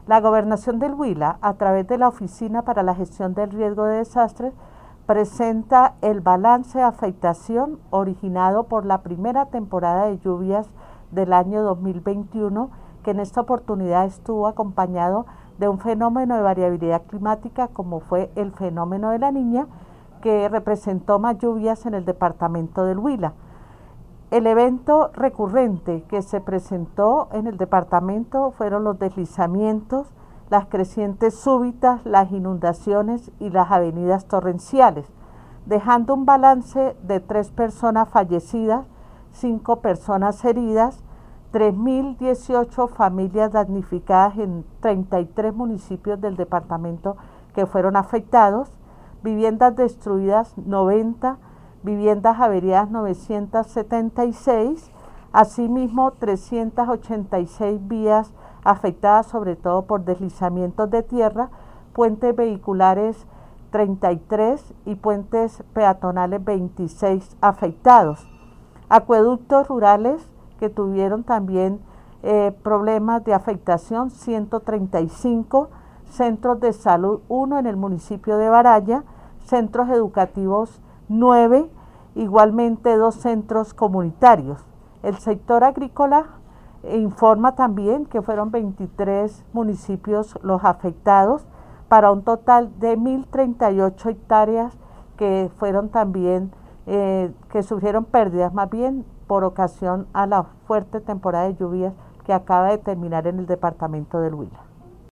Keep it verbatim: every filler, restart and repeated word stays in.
La Gobernación del Huila, a través de la Oficina para la Gestión del Riesgo de Desastres, presenta el balance de afectación originado por la primera temporada de lluvias del año dos mil veintiuno, que en esta oportunidad estuvo acompañado de un fenómeno de variabilidad climática como fue el fenómeno de la Niña, que representó más lluvias en el departamento del Huila. El evento recurrente que se presentó en el departamento fueron los deslizamientos, las crecientes súbitas, las inundaciones y las avenidas torrenciales, dejando un balance de tres personas fallecidas, cinco personas heridas, tres mil dieciocho familias damnificadas en treinta y tres municipios del departamento que fueron afectados, viviendas destruidas noventa, viviendas averiadas novecientas setenta y seis, asimismo trescientas ochenta y seis vías afectadas sobre todo por deslizamientos de tierra, puentes vehiculares treinta y tres y puentes peatonales veintiséis afectados. Acueductos rurales que tuvieron también eh, problemas de afectación, ciento treinta y cinco, centros de salud uno en el municipio de Baraya, centros educativos nueve, igualmente dos centros comunitarios. El sector agrícola informa también que fueron veintitrés municipios los afectados, para un total de mil treinta y ocho hectáreas que fueron también, eh, que sufrieron pérdidas más bien por ocasión a la fuerte temporada de lluvias que acaba de terminar en el departamento del Huila.